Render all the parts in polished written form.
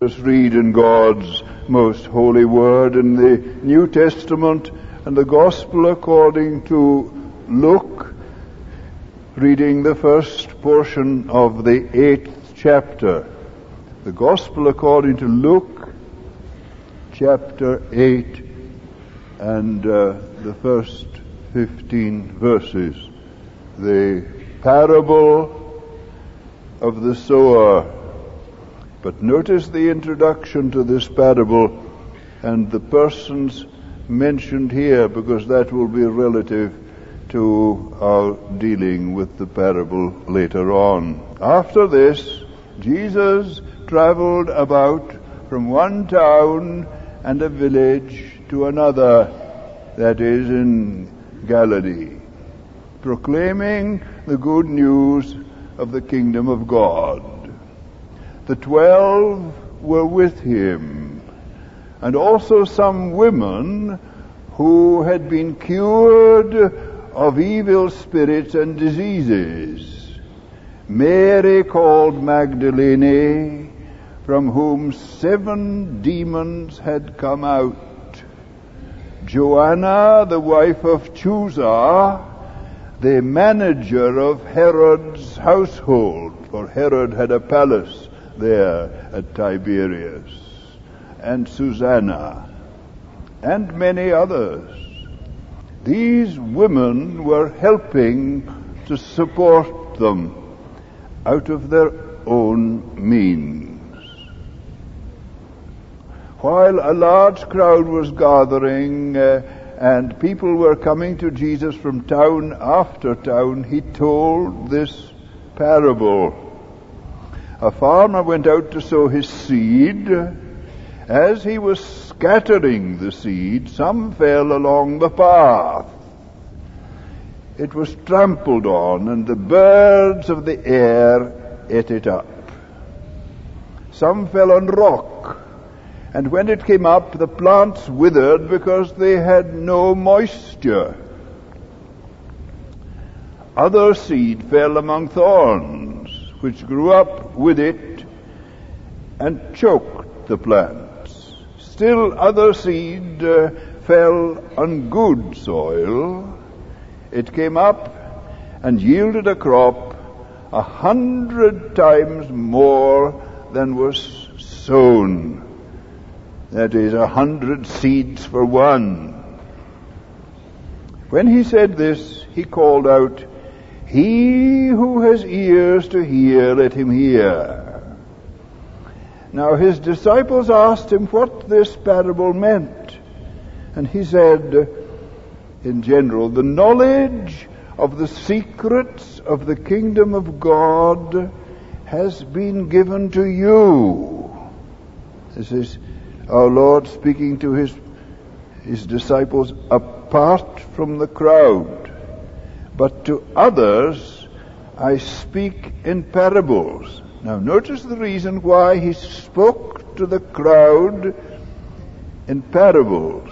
Let us read in God's most holy word in the New Testament and the Gospel according to Luke, reading the first portion of the 8th chapter. The Gospel according to Luke, chapter 8, and the first 15 verses. The parable of the sower. But notice the introduction to this parable and the persons mentioned here, because that will be relative to our dealing with the parable later on. After this, Jesus traveled about from one town and a village to another, that is, in Galilee, proclaiming the good news of the kingdom of God. The 12 were with him, and also some women who had been cured of evil spirits and diseases. Mary called Magdalene, from whom 7 demons had come out. Joanna, the wife of Chuza, the manager of Herod's household, for Herod had a palace there at Tiberias, and Susanna, and many others. These women were helping to support them out of their own means. While a large crowd was gathering and people were coming to Jesus from town after town, he told this parable. A farmer went out to sow his seed. As he was scattering the seed, some fell along the path. It was trampled on, and the birds of the air ate it up. Some fell on rock, and when it came up, the plants withered because they had no moisture. Other seed fell among thorns, which grew up with it and choked the plants. Still other seed fell on good soil. It came up and yielded a crop 100 times more than was sown. That is, 100 seeds for one. When he said this, he called out, "He who has ears to hear, let him hear." Now his disciples asked him what this parable meant. And he said, in general, the knowledge of the secrets of the kingdom of God has been given to you. This is our Lord speaking to his disciples apart from the crowd. But to others I speak in parables. Now notice the reason why he spoke to the crowd in parables.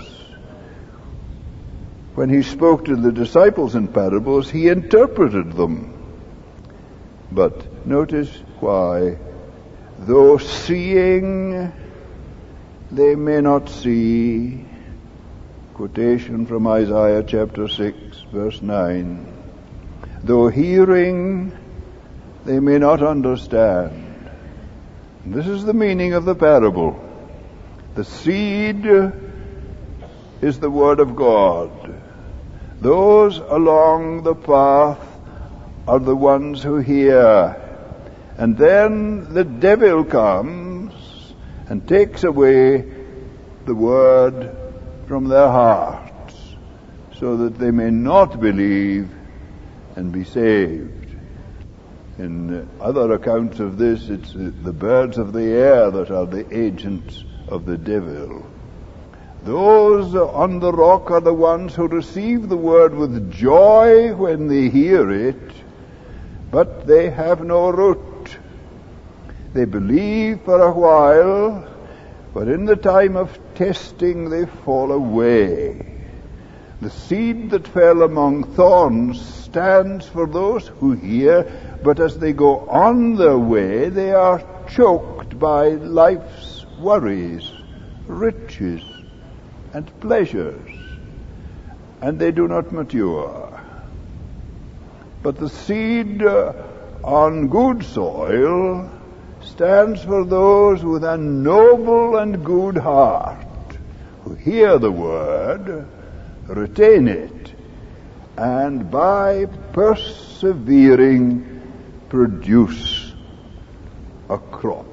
When he spoke to the disciples in parables, he interpreted them. But notice why. Though seeing, they may not see. Quotation from Isaiah chapter 6, verse 9. Though hearing, they may not understand. And this is the meaning of the parable. The seed is the word of God. Those along the path are the ones who hear. And then the devil comes and takes away the word from their hearts, so that they may not believe and be saved. In other accounts of this, it's the birds of the air that are the agents of the devil. Those on the rock are the ones who receive the word with joy when they hear it, but they have no root. They believe for a while, but in the time of testing they fall away. The seed that fell among thorns stands for those who hear, but as they go on their way, they are choked by life's worries, riches, and pleasures, and they do not mature. But the seed on good soil stands for those with a noble and good heart, who hear the word, retain it, and by persevering produce a crop.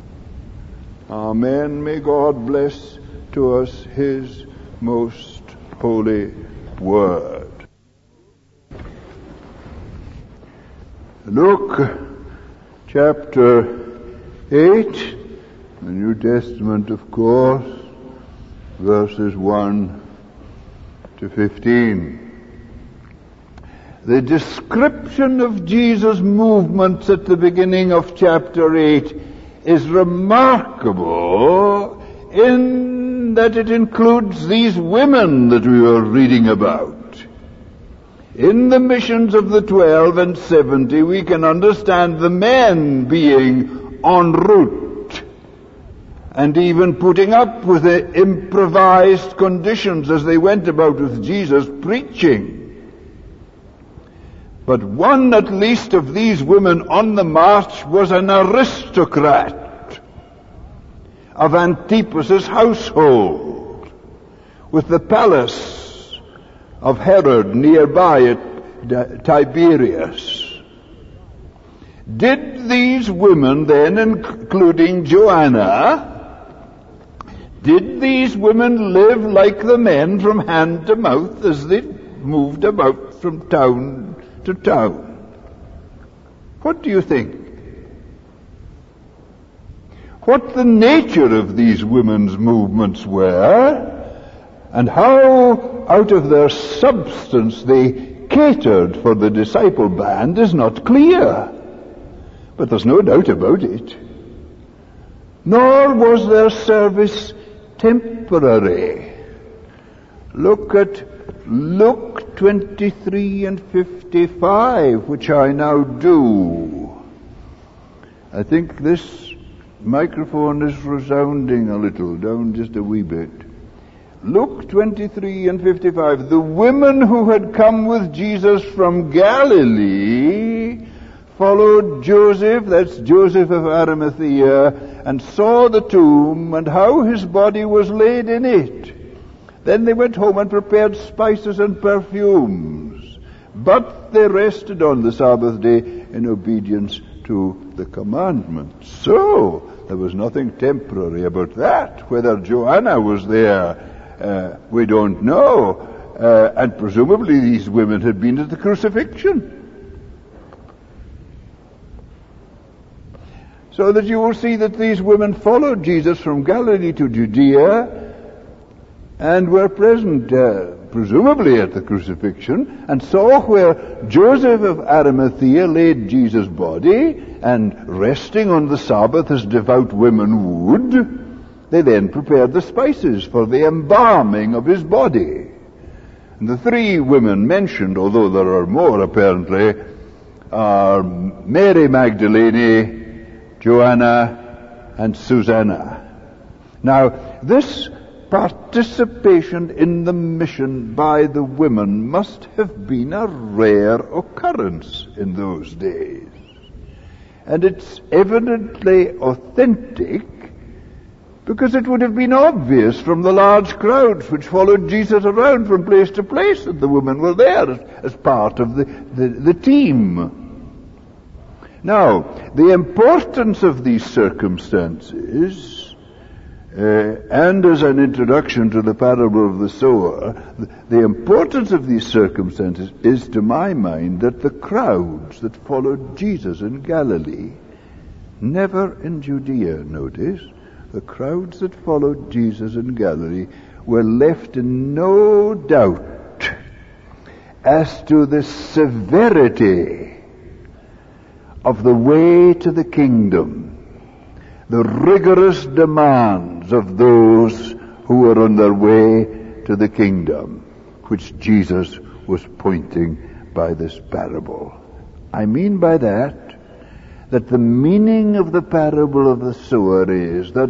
Amen. May God bless to us His most holy word. Luke chapter 8, the New Testament, of course, verses 1 to 15. The description of Jesus' movements at the beginning of chapter 8 is remarkable in that it includes these women that we were reading about. In the missions of the 12 and 70, we can understand the men being en route and even putting up with the improvised conditions as they went about with Jesus preaching. But one at least of these women on the march was an aristocrat of Antipas' household, with the palace of Herod nearby at Tiberias. Did these women then, including Joanna, did these women live like the men from hand to mouth as they moved about from town to town? What do you think? What the nature of these women's movements were, and how out of their substance they catered for the disciple band is not clear. But there's no doubt about it. Nor was their service temporary. Look at Luke 23 and 55, which I now do. I think this microphone is resounding a little, down just a wee bit. Luke 23 and 55. The women who had come with Jesus from Galilee followed Joseph, that's Joseph of Arimathea, and saw the tomb and how his body was laid in it. Then they went home and prepared spices and perfumes. But they rested on the Sabbath day in obedience to the commandments. So, there was nothing temporary about that. Whether Joanna was there, we don't know. And presumably these women had been at the crucifixion. So that you will see that these women followed Jesus from Galilee to Judea and were present, presumably at the crucifixion, and saw where Joseph of Arimathea laid Jesus' body, and resting on the Sabbath as devout women would, they then prepared the spices for the embalming of his body. And the three women mentioned, although there are more apparently, are Mary Magdalene, Joanna, and Susanna. Now, this participation in the mission by the women must have been a rare occurrence in those days. And it's evidently authentic because it would have been obvious from the large crowds which followed Jesus around from place to place that the women were there as part of the team. Now, the importance of these circumstances, and as an introduction to the parable of the sower, the importance of these circumstances is, to my mind, that the crowds that followed Jesus in Galilee, never in Judea, notice, the crowds that followed Jesus in Galilee were left in no doubt as to the severity of the way to the kingdom, the rigorous demands of those who were on their way to the kingdom, which Jesus was pointing by this parable. I mean by that the meaning of the parable of the sower is that of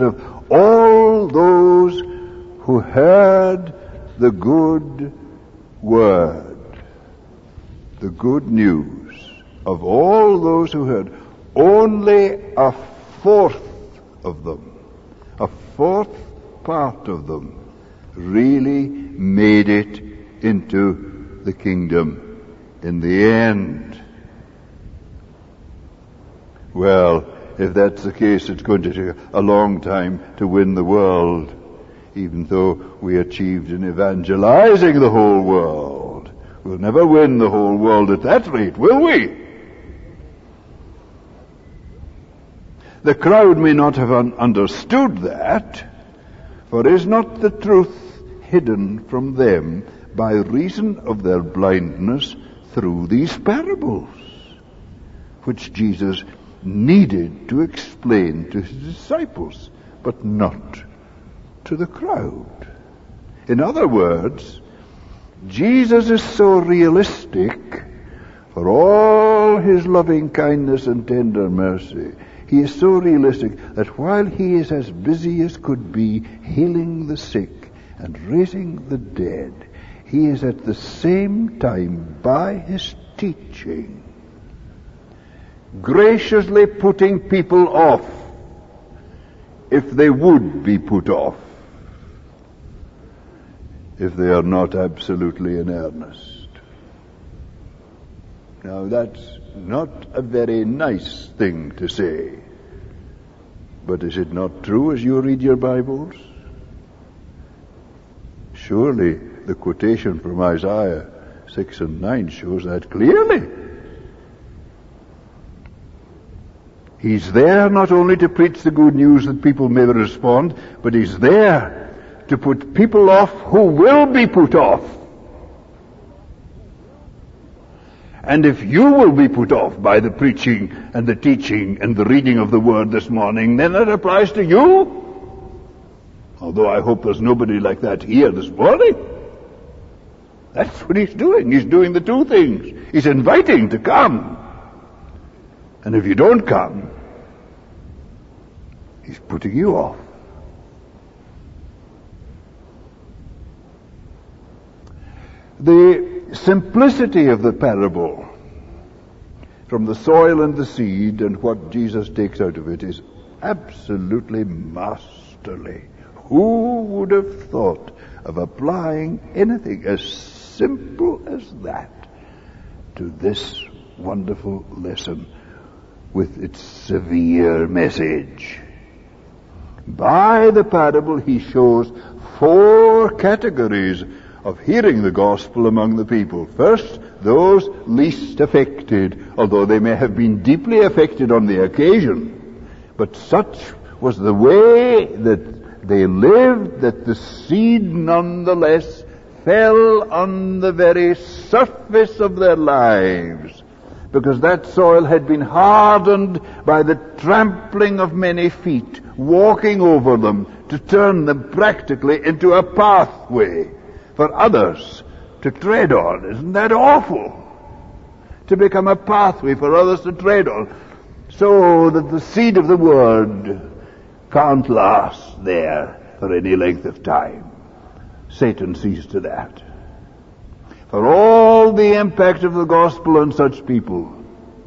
all those who heard the good word, the good news, of all those who heard, only a fourth of them, a fourth part of them, really made it into the kingdom in the end. Well, if that's the case, it's going to take a long time to win the world, even though we achieved in evangelizing the whole world. We'll never win the whole world at that rate, will we? The crowd may not have understood that, for is not the truth hidden from them by reason of their blindness through these parables, which Jesus needed to explain to his disciples, but not to the crowd. In other words, Jesus is so realistic, for all his loving kindness and tender mercy. He is so realistic that while he is as busy as could be healing the sick and raising the dead, he is at the same time, by his teaching, graciously putting people off, if they would be put off, if they are not absolutely in earnest. Now that's not a very nice thing to say, but is it not true as you read your Bibles? Surely the quotation from Isaiah 6 and 9 shows that clearly. He's there not only to preach the good news that people may respond, but he's there to put people off who will be put off. And if you will be put off by the preaching and the teaching and the reading of the Word this morning, then it applies to you. Although I hope there's nobody like that here this morning. That's what he's doing. He's doing the two things. He's inviting to come. And if you don't come, he's putting you off. The simplicity of the parable, from the soil and the seed and what Jesus takes out of it, is absolutely masterly. Who would have thought of applying anything as simple as that to this wonderful lesson with its severe message? By the parable he shows 4 categories of hearing the gospel among the people. First, those least affected, although they may have been deeply affected on the occasion. But such was the way that they lived, that the seed nonetheless fell on the very surface of their lives, because that soil had been hardened by the trampling of many feet, walking over them to turn them practically into a pathway for others to tread on. Isn't that awful? To become a pathway for others to tread on, so that the seed of the word can't last there for any length of time. Satan sees to that. For all the impact of the gospel on such people,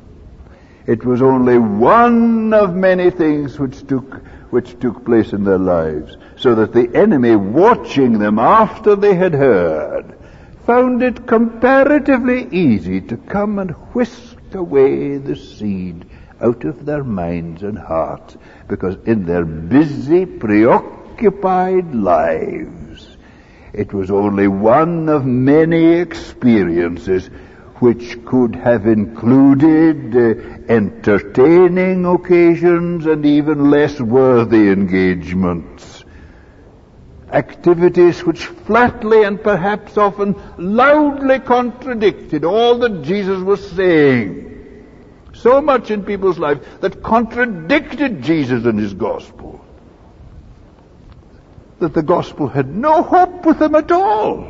it was only one of many things which took place in their lives, so that the enemy, watching them after they had heard, found it comparatively easy to come and whisk away the seed out of their minds and hearts, because in their busy, preoccupied lives, it was only one of many experiences which could have included entertaining occasions and even less worthy engagements. Activities which flatly and perhaps often loudly contradicted all that Jesus was saying. So much in people's lives that contradicted Jesus and his gospel, that the gospel had no hope with them at all.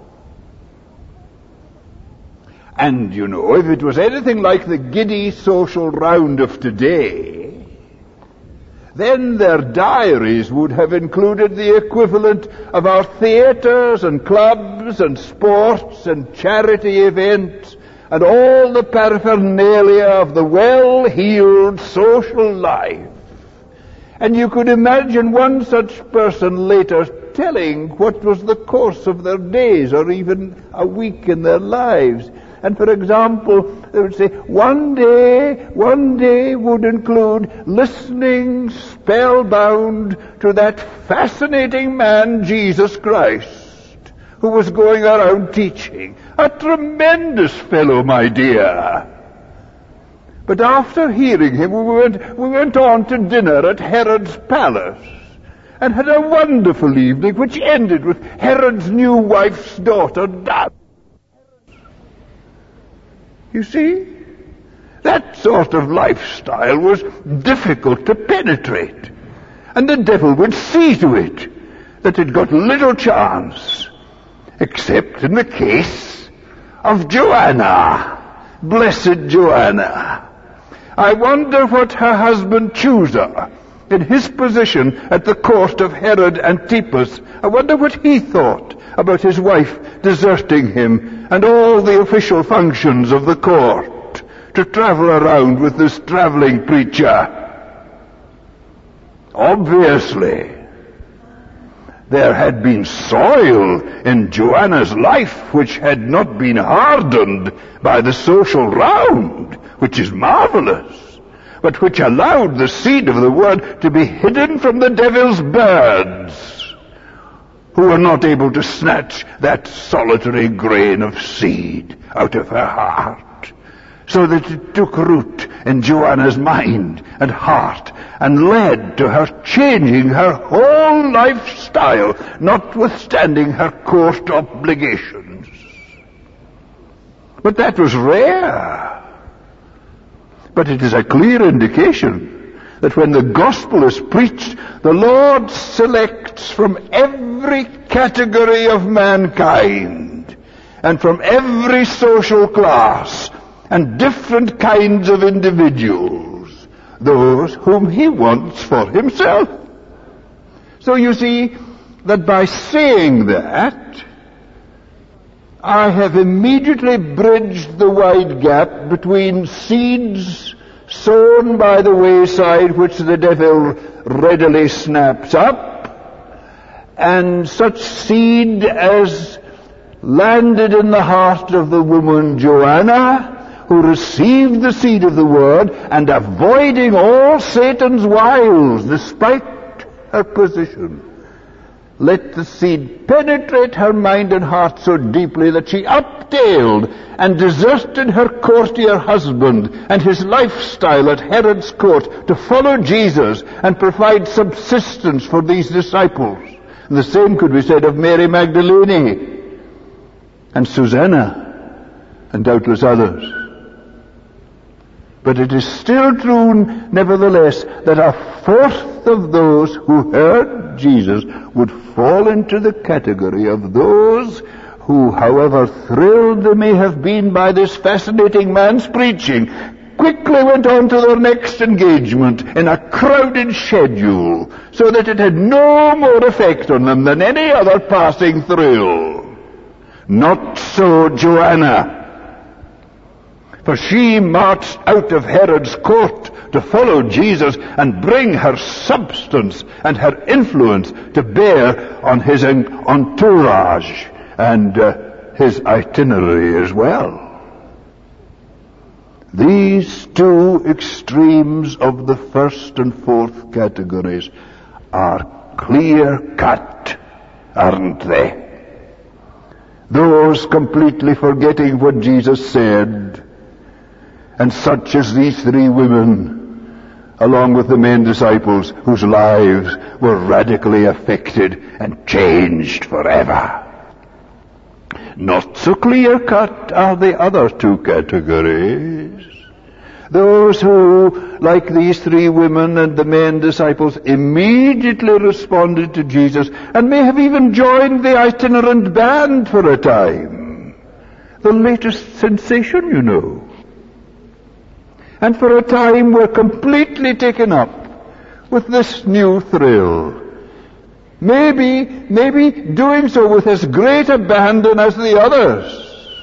And you know, if it was anything like the giddy social round of today, then their diaries would have included the equivalent of our theatres and clubs and sports and charity events and all the paraphernalia of the well-heeled social life. And you could imagine one such person later telling what was the course of their days or even a week in their lives. And for example, they would say, one day would include listening spellbound to that fascinating man, Jesus Christ, who was going around teaching. A tremendous fellow, my dear. But after hearing him, we went on to dinner at Herod's palace and had a wonderful evening, which ended with Herod's new wife's daughter dying. You see, that sort of lifestyle was difficult to penetrate, and the devil would see to it that it got little chance, except in the case of Joanna, blessed Joanna. I wonder what her husband Chusa, in his position at the court of Herod Antipas, I wonder what he thought about his wife deserting him and all the official functions of the court to travel around with this traveling preacher. Obviously, there had been soil in Joanna's life which had not been hardened by the social round, which is marvelous, but which allowed the seed of the word to be hidden from the devil's birds, who were not able to snatch that solitary grain of seed out of her heart, so that it took root in Joanna's mind and heart and led to her changing her whole lifestyle, notwithstanding her court obligations. But that was rare. But it is a clear indication that when the gospel is preached, the Lord selects from every category of mankind and from every social class and different kinds of individuals those whom he wants for himself. So you see that by saying that, I have immediately bridged the wide gap between seeds sown by the wayside, which the devil readily snaps up, and such seed as landed in the heart of the woman Joanna, who received the seed of the word, and avoiding all Satan's wiles despite her position, let the seed penetrate her mind and heart so deeply that she uptailed and deserted her courtier husband and his lifestyle at Herod's court to follow Jesus and provide subsistence for these disciples. And the same could be said of Mary Magdalene and Susanna and doubtless others. But it is still true, nevertheless, that a fourth of those who heard Jesus would fall into the category of those who, however thrilled they may have been by this fascinating man's preaching, quickly went on to their next engagement in a crowded schedule, so that it had no more effect on them than any other passing thrill. Not so Joanna. For she marched out of Herod's court to follow Jesus and bring her substance and her influence to bear on his entourage and his itinerary as well. These two extremes of the first and fourth categories are clear-cut, aren't they? Those completely forgetting what Jesus said, and such as these three women, along with the main disciples whose lives were radically affected and changed forever. Not so clear-cut are the other two categories. Those who, like these three women and the main disciples, immediately responded to Jesus and may have even joined the itinerant band for a time. The latest sensation, you know. And for a time were completely taken up with this new thrill. Maybe doing so with as great abandon as the others.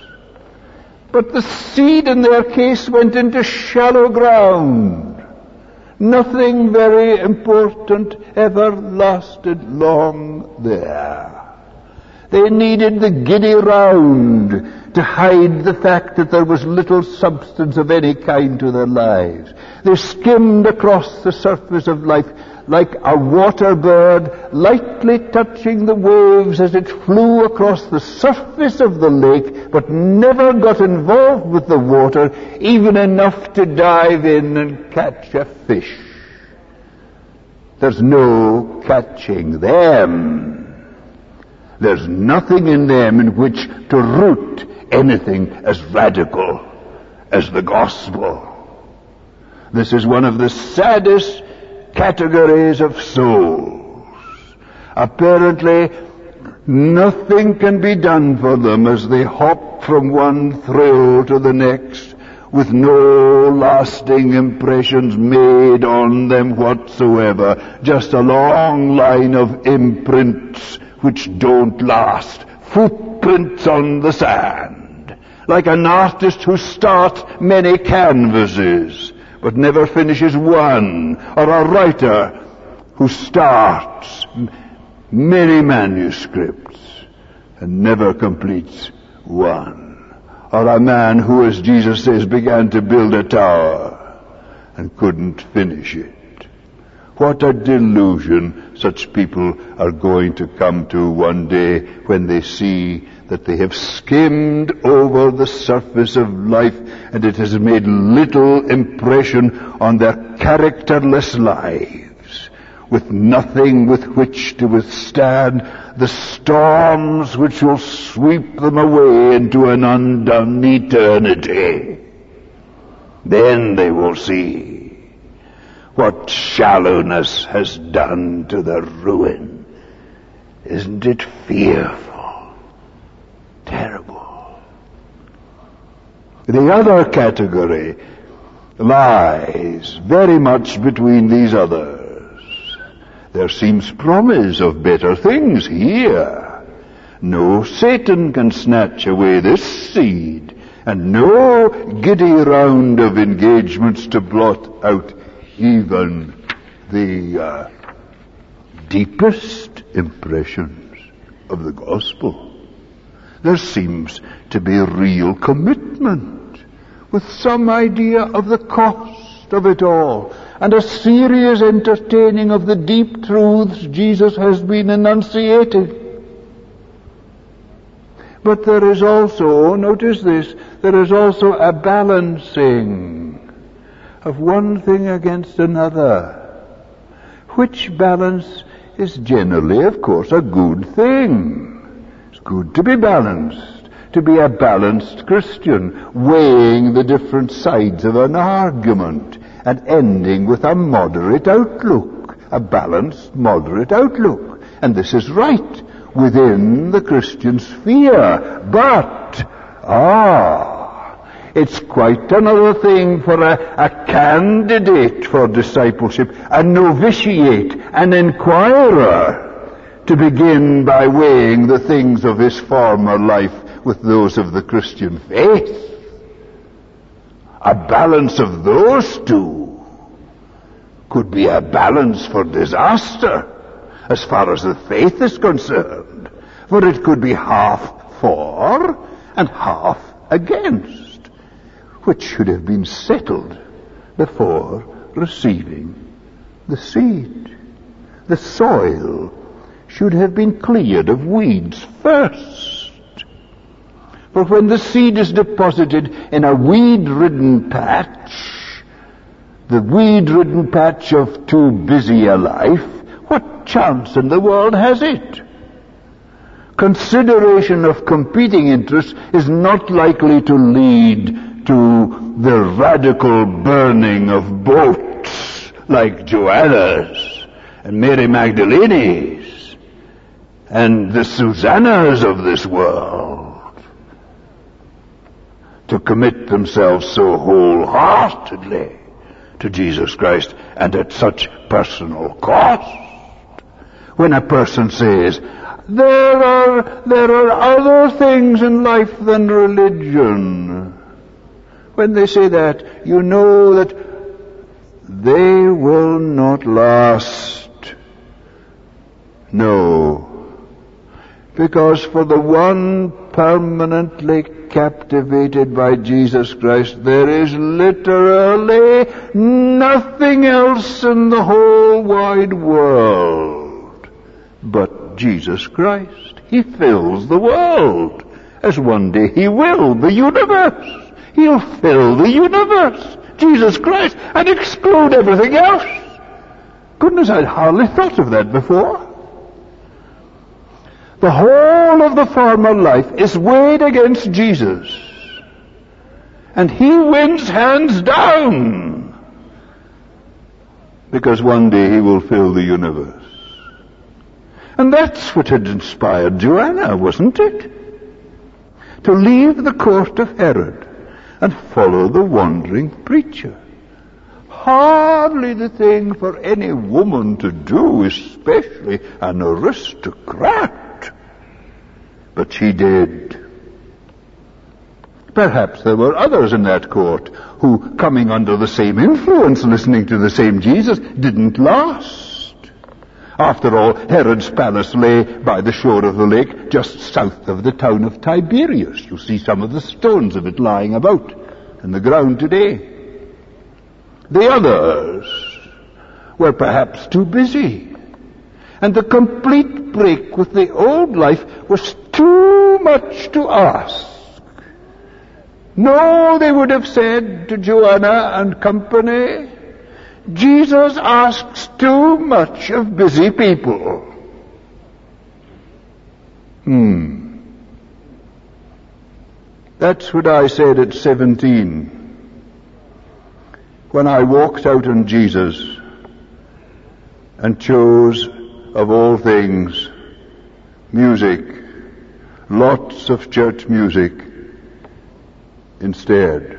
But the seed in their case went into shallow ground. Nothing very important ever lasted long there. They needed the giddy round to hide the fact that there was little substance of any kind to their lives. They skimmed across the surface of life like a water bird lightly touching the waves as it flew across the surface of the lake, but never got involved with the water even enough to dive in and catch a fish. There's no catching them. There's nothing in them in which to root anything as radical as the gospel. This is one of the saddest categories of souls. Apparently, nothing can be done for them as they hop from one thrill to the next, with no lasting impressions made on them whatsoever. Just a long line of imprints which don't last. Footprints on the sand. Like an artist who starts many canvases but never finishes one, or a writer who starts many manuscripts and never completes one, or a man who, as Jesus says, began to build a tower and couldn't finish it. What a delusion such people are going to come to one day when they see that they have skimmed over the surface of life and it has made little impression on their characterless lives, with nothing with which to withstand the storms which will sweep them away into an undone eternity. Then they will see what shallowness has done to their ruin. Isn't it fearful? Terrible. The other category lies very much between these others. There seems promise of better things here. No Satan can snatch away this seed, and no giddy round of engagements to blot out even the deepest impressions of the gospel. There seems to be real commitment, with some idea of the cost of it all, and a serious entertaining of the deep truths Jesus has been enunciating. But there is also, notice this, there is also a balancing of one thing against another, which balance is generally, of course, a good thing. Good to be balanced, to be a balanced Christian, weighing the different sides of an argument and ending with a moderate outlook, a balanced, moderate outlook. And this is right within the Christian sphere. But, it's quite another thing for a candidate for discipleship, a novitiate, an inquirer, to begin by weighing the things of his former life with those of the Christian faith. A balance of those two could be a balance for disaster as far as the faith is concerned, for it could be half for and half against, which should have been settled before receiving the seed. The soil should have been cleared of weeds first. For when the seed is deposited in a weed-ridden patch, the weed-ridden patch of too busy a life, what chance in the world has it? Consideration of competing interests is not likely to lead to the radical burning of boats like Joanna's and Mary Magdalene's and the Susannas of this world, to commit themselves so wholeheartedly to Jesus Christ, and at such personal cost. When a person says, there are other things in life than religion, when they say that, you know that they will not last. No. Because for the one permanently captivated by Jesus Christ, there is literally nothing else in the whole wide world but Jesus Christ. He fills the world, as one day He will the universe. He'll fill the universe, Jesus Christ, and exclude everything else. Goodness, I'd hardly thought of that before. The whole of the former life is weighed against Jesus, and He wins hands down, because one day He will fill the universe. And that's what had inspired Joanna, wasn't it? To leave the court of Herod and follow the wandering preacher. Hardly the thing for any woman to do, especially an aristocrat. But she did. Perhaps there were others in that court who, coming under the same influence, listening to the same Jesus, didn't last. After all, Herod's palace lay by the shore of the lake, just south of the town of Tiberias. You see some of the stones of it lying about in the ground today. The others were perhaps too busy, and the complete break with the old life was too much to ask. No, they would have said to Joanna and company, Jesus asks too much of busy people. That's what I said at 17, when I walked out on Jesus and chose, of all things, music, lots of church music instead.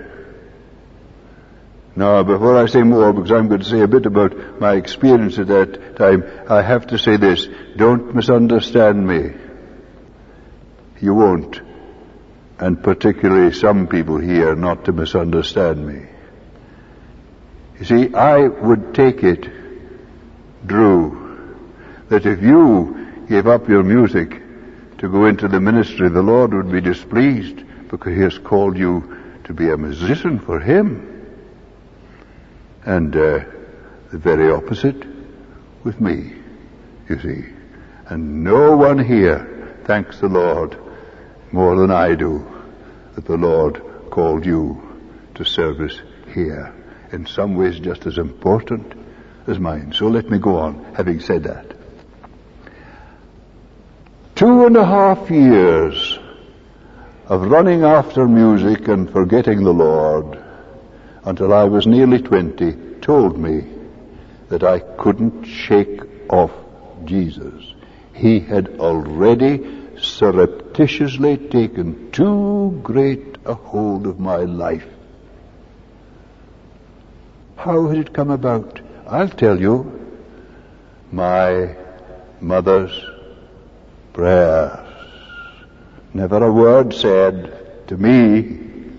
Now, before I say more, because I'm going to say a bit about my experience at that time, I have to say this. Don't misunderstand me. You won't. And particularly some people here not to misunderstand me. You see, I would take it, Drew, that if you gave up your music to go into the ministry, the Lord would be displeased, because He has called you to be a musician for Him. And the very opposite with me, you see. And no one here thanks the Lord more than I do that the Lord called you to service here, in some ways just as important as mine. So let me go on, having said that. 2.5 years of running after music and forgetting the Lord, until I was nearly 20, told me that I couldn't shake off Jesus. He had already surreptitiously taken too great a hold of my life. How had it come about? I'll tell you. My mother's prayers. Never a word said to me,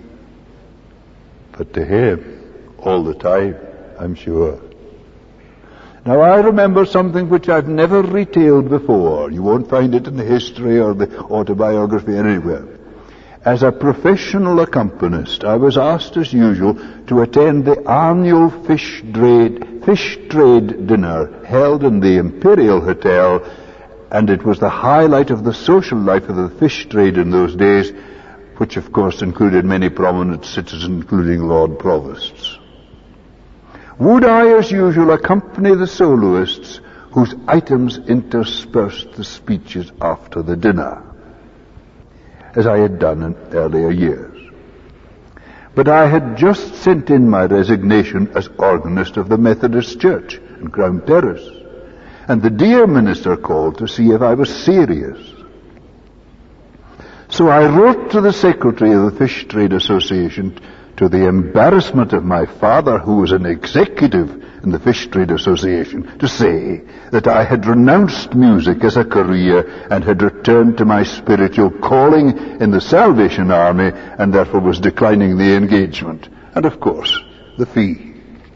but to Him all the time, I'm sure. Now, I remember something which I've never retailed before. You won't find it in the history or the autobiography anywhere. As a professional accompanist, I was asked, as usual, to attend the annual fish trade dinner held in the Imperial Hotel, and it was the highlight of the social life of the fish trade in those days, which of course included many prominent citizens, including Lord Provosts. Would I, as usual, accompany the soloists whose items interspersed the speeches after the dinner, as I had done in earlier years. But I had just sent in my resignation as organist of the Methodist Church in Crown Terrace, and the dear minister called to see if I was serious. So I wrote to the secretary of the Fish Trade Association to the embarrassment of my father, who was an executive in the Fish Trade Association, to say that I had renounced music as a career and had returned to my spiritual calling in the Salvation Army, and therefore was declining the engagement and, of course, the fee.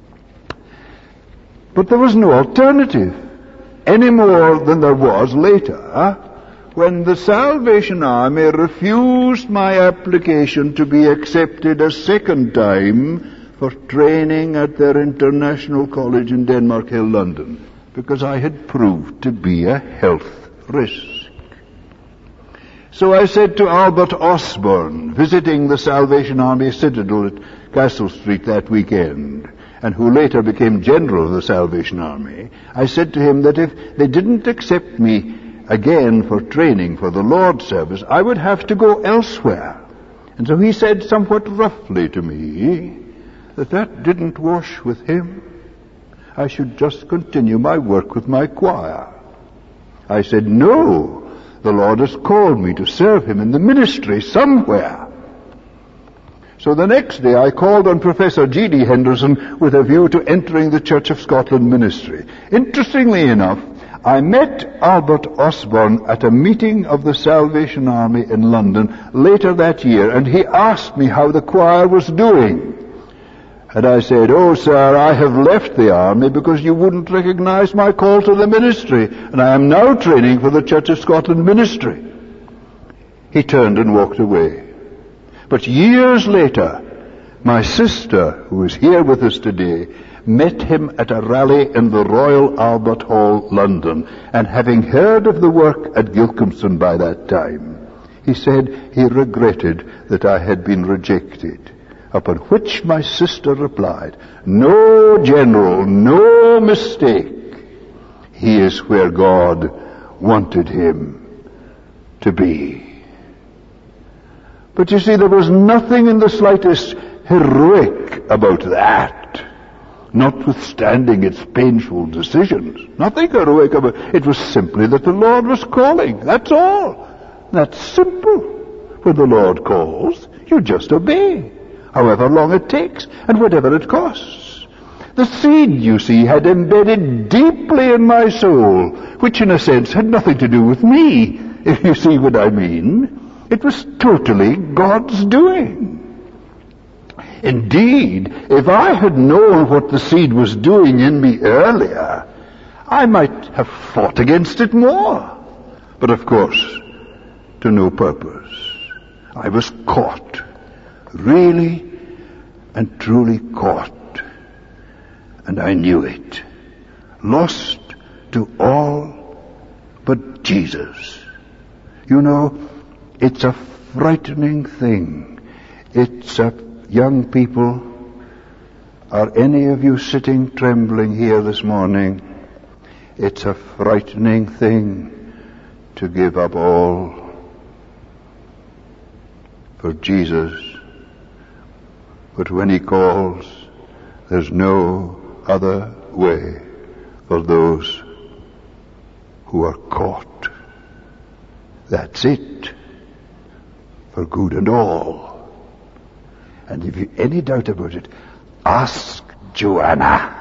But there was no alternative, any more than there was later, when the Salvation Army refused my application to be accepted a second time for training at their international college in Denmark Hill, London, because I had proved to be a health risk. So I said to Albert Osborne, visiting the Salvation Army Citadel at Castle Street that weekend, and who later became General of the Salvation Army, I said to him that if they didn't accept me again for training for the Lord's service, I would have to go elsewhere. And so he said somewhat roughly to me that didn't wash with him. I should just continue my work with my choir. I said, no, the Lord has called me to serve him in the ministry somewhere. So the next day I called on Professor G.D. Henderson with a view to entering the Church of Scotland ministry. Interestingly enough, I met Albert Osborne at a meeting of the Salvation Army in London later that year, and he asked me how the choir was doing. And I said, oh, sir, I have left the army because you wouldn't recognize my call to the ministry, and I am now training for the Church of Scotland ministry. He turned and walked away. But years later, my sister, who is here with us today, met him at a rally in the Royal Albert Hall, London, and having heard of the work at Gilcomston by that time, he said he regretted that I had been rejected, upon which my sister replied, no, General, no mistake. He is where God wanted him to be. But you see, there was nothing in the slightest heroic about that, notwithstanding its painful decisions. Nothing heroic about it. It was simply that the Lord was calling. That's all. That's simple. When the Lord calls, you just obey, however long it takes and whatever it costs. The seed, you see, had embedded deeply in my soul, which in a sense had nothing to do with me, if you see what I mean. It was totally God's doing. Indeed, if I had known what the seed was doing in me earlier, I might have fought against it more. But of course, to no purpose. I was caught, really and truly caught, and I knew it. Lost to all but Jesus. You know, it's a frightening thing. It's a young people, are any of you sitting trembling here this morning? It's a frightening thing to give up all for Jesus. But when he calls, there's no other way for those who are caught. That's it. For good and all. And if you've any doubt about it, ask Joanna.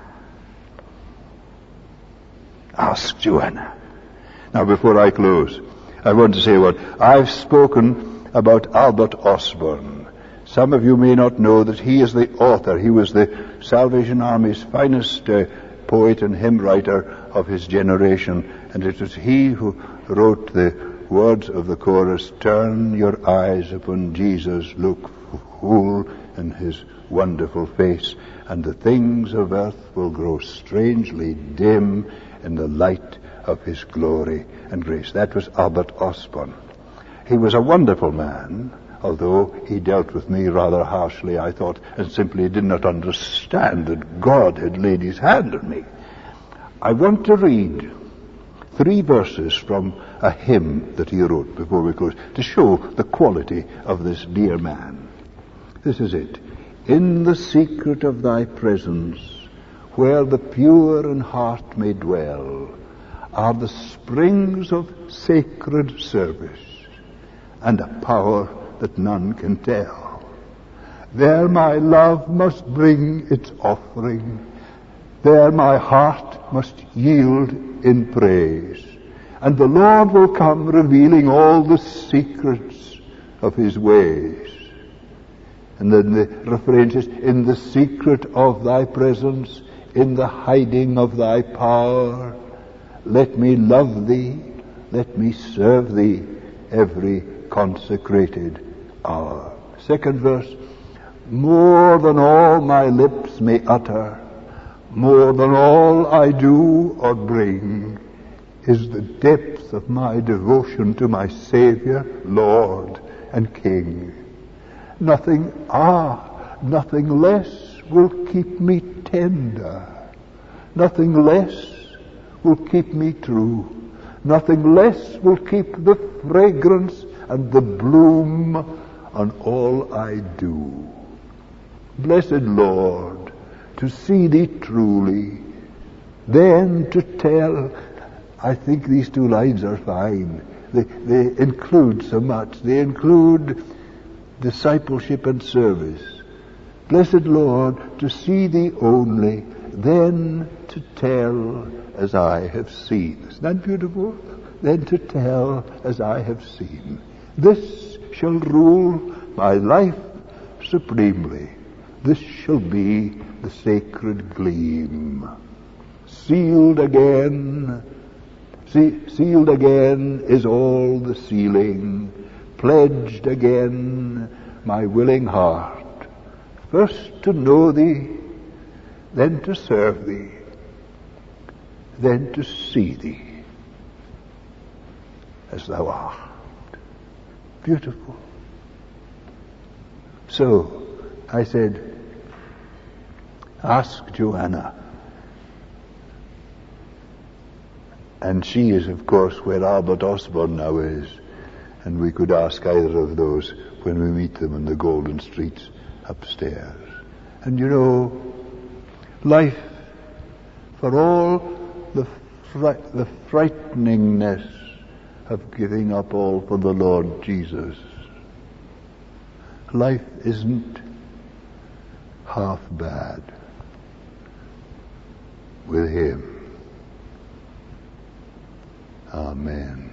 Ask Joanna. Now, before I close, I want to say what I've spoken about Albert Osborne. Some of you may not know that he is the author. He was the Salvation Army's finest poet and hymn writer of his generation, and it was he who wrote the words of the chorus, turn your eyes upon Jesus, look full in his wonderful face, and the things of earth will grow strangely dim in the light of his glory and grace. That was Albert Osborne. He was a wonderful man, although he dealt with me rather harshly, I thought, and simply did not understand that God had laid his hand on me. I want to read 3 verses from a hymn that he wrote before we close, to show the quality of this dear man. This is it. In the secret of thy presence, where the pure in heart may dwell, are the springs of sacred service, and a power that none can tell. There my love must bring its offering. There my heart must yield in praise. And the Lord will come revealing all the secrets of his ways. And then the refrain says, in the secret of thy presence, in the hiding of thy power, let me love thee, let me serve thee every consecrated hour. Second verse, more than all my lips may utter, more than all I do or bring, is the depth of my devotion to my Saviour, Lord and King. Nothing less will keep me tender. Nothing less will keep me true. Nothing less will keep the fragrance and the bloom on all I do. Blessed Lord, to see thee truly, then to tell. I think these two lines are fine. They include so much. They include discipleship and service. Blessed Lord, to see thee only, then to tell as I have seen. Isn't that beautiful? Then to tell as I have seen. This shall rule my life supremely. This shall be the sacred gleam. Sealed again is all the sealing. Pledged again my willing heart. First to know thee, then to serve thee, then to see thee as thou art. Beautiful. So I said, ask Joanna. And she is, of course, where Albert Osborne now is. And we could ask either of those when we meet them in the golden streets upstairs. And you know, life, for all the frighteningness of giving up all for the Lord Jesus, life isn't half bad with him. Amen.